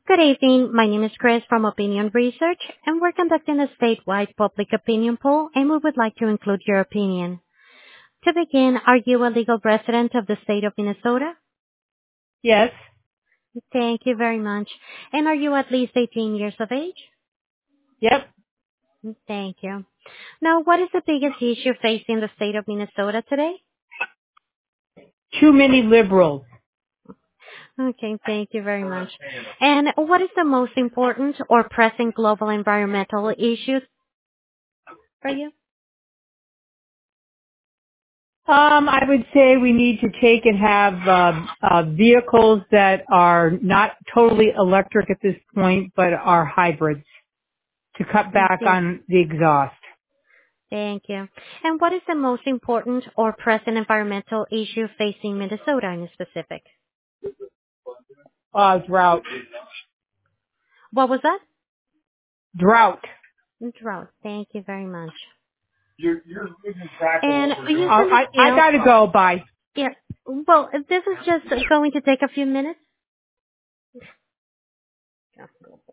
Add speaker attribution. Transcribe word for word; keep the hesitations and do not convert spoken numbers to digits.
Speaker 1: Good evening. My name is Chris from Opinion Research, and we're conducting a statewide public opinion poll, and we would like to include your opinion. To begin, are you a legal resident of the state of Minnesota?
Speaker 2: Yes.
Speaker 1: Thank you very much. And are you at least eighteen years of age?
Speaker 2: Yep.
Speaker 1: Thank you. Now, what is the biggest issue facing the state of Minnesota today?
Speaker 2: Too many liberals.
Speaker 1: Okay, thank you very much. And what is the most important or pressing global environmental issues for you?
Speaker 2: Um, I would say we need to take and have uh, uh, vehicles that are not totally electric at this point, but are hybrids to cut back
Speaker 1: Thank
Speaker 2: on the exhaust.
Speaker 1: Thank you. And what is the most important or present environmental issue facing Minnesota in specific?
Speaker 2: Uh, drought.
Speaker 1: What was that?
Speaker 2: Drought.
Speaker 1: Drought. Thank you very much.
Speaker 3: You're, you're losing track of
Speaker 1: And
Speaker 3: what we're
Speaker 1: you
Speaker 3: doing.
Speaker 2: Uh,
Speaker 1: can,
Speaker 2: I,
Speaker 1: you
Speaker 2: I
Speaker 1: know,
Speaker 2: gotta go. Bye.
Speaker 1: yeah. Well, this is just going to take a few minutes.